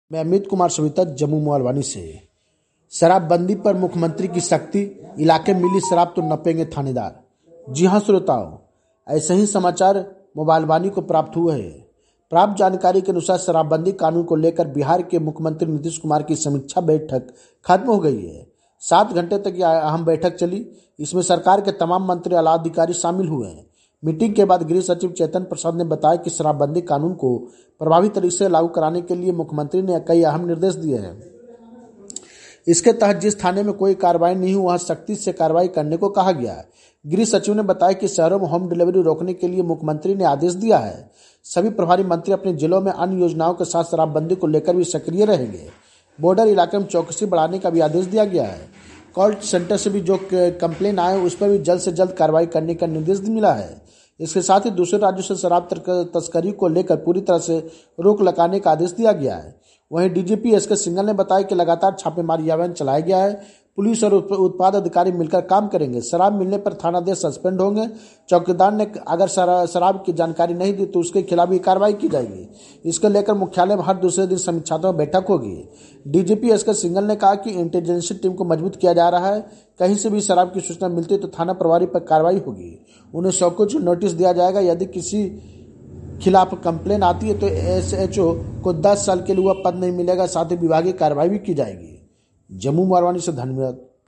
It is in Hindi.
मैं अमित कुमार सविता जम्मू मोबालवानी से। शराबबंदी पर मुख्यमंत्री की सख्ती, इलाके में मिली शराब तो नपेंगे थानेदार। जी हां श्रोताओं, ऐसे ही समाचार मोबालवानी को प्राप्त हुए हैं। प्राप्त जानकारी के अनुसार शराबबंदी कानून को लेकर बिहार के मुख्यमंत्री नीतीश कुमार की समीक्षा बैठक खत्म हो गई है। 7 घंटे तक यह अहम बैठक चली। इसमें सरकार के तमाम मंत्री, आला अधिकारी शामिल हुए हैं। मीटिंग के बाद गृह सचिव चेतन प्रसाद ने बताया कि शराबबंदी कानून को प्रभावी तरीके से लागू कराने के लिए मुख्यमंत्री ने कई अहम निर्देश दिए हैं। इसके तहत जिस थाने में कोई कार्रवाई नहीं हुई वहां सख्ती से कार्रवाई करने को कहा गया है। गृह सचिव ने बताया कि शहरों में होम डिलीवरी रोकने के लिए मुख्यमंत्री ने आदेश दिया है। सभी प्रभारी मंत्री अपने जिलों में अन्य योजनाओं के साथ शराबबंदी को लेकर भी सक्रिय रहेंगे। बॉर्डर इलाके में चौकसी बढ़ाने का भी आदेश दिया गया है। कॉल सेंटर से भी जो कंप्लेन आए उस पर भी जल्द से जल्द कार्रवाई करने का निर्देश मिला है। इसके साथ ही दूसरे राज्यों से शराब तस्करी को लेकर पूरी तरह से रोक लगाने का आदेश दिया गया है। वहीं डीजीपी एसके सिंघल ने बताया कि लगातार छापेमारी अभियान चलाया गया है। पुलिस और उत्पाद अधिकारी मिलकर काम करेंगे। शराब मिलने पर थानाध्यक्ष सस्पेंड होंगे। चौकीदार ने अगर शराब की जानकारी नहीं दी तो उसके खिलाफ भी कार्रवाई की जाएगी। इसको लेकर मुख्यालय में हर दूसरे दिन समीक्षात्मक बैठक होगी। डीजीपी एसके सिंघल ने कहा कि इंटेलिजेंस टीम को मजबूत किया जा रहा है। कहीं से भी शराब की सूचना मिलती है तो थाना प्रभारी पर कार्रवाई होगी। उन्हें सकुच नोटिस दिया जाएगा। यदि किसी खिलाफ कंप्लेन आती है तो एसएचओ को 10 साल के लिए वह पद नहीं मिलेगा। साथ ही विभागीय कार्रवाई भी की जाएगी। जम्मू मोबालवानी से धन्यवाद।